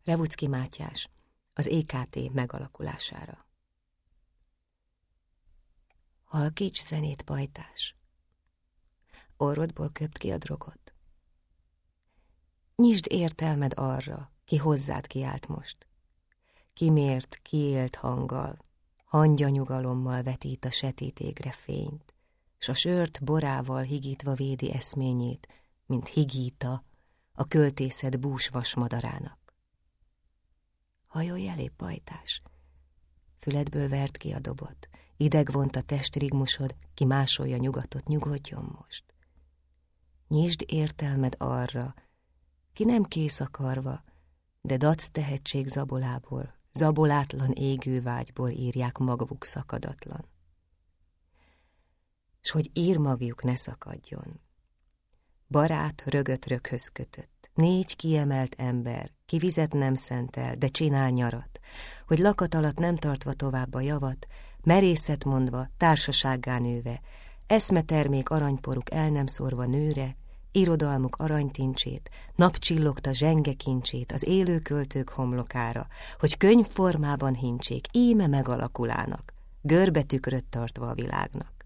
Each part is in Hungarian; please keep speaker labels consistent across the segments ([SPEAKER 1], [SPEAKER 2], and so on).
[SPEAKER 1] Revuczky Mátyás az EKT megalakulására. Halkíts zenét, pajtás, orrodból köpt ki a drogot. Nyisd értelmed arra, ki hozzád kiált most. Kimért, kiélt hanggal, hangyanyugalommal vetít a setét égre fényt, s a sört borával higítva védi eszményét, mint higíta a költészet búsvas madarának. Hajolj elé, pajtás, füledből vert ki a dobot, ideg vont a testrigmusod, ki másolja nyugatot, nyugodjon most. Nyisd értelmed arra, ki nem kész akarva, de dac tehetség zabolából, zabolátlan égő vágyból írják magvuk szakadatlan. S hogy írmagjuk ne szakadjon. Barát rögöt röghöz kötött, 4 kiemelt ember, ki vizet nem szentel, de csinál nyarat, hogy lakat alatt nem tartva tovább a javat, merészet mondva, társasággá nőve, eszmetermék aranyporuk el nem szórva nőre, irodalmuk aranytincsét, napcsillogta zsenge kincsét az élő költők homlokára, hogy könyvformában hincsék, íme megalakulának, görbe tükröt tartva a világnak.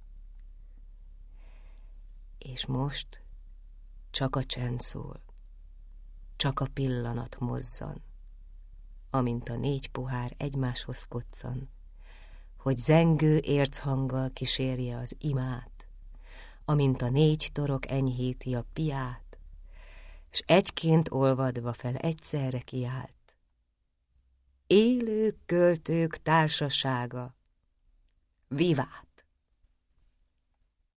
[SPEAKER 1] És most csak a csend szól, csak a pillanat mozzan, amint a 4 pohár egymáshoz koccan, hogy zengő érchanggal kísérje az imát, amint a 4 torok enyhíti a piát, s egyként olvadva fel egyszerre kiált. Élő költők társasága, vivát!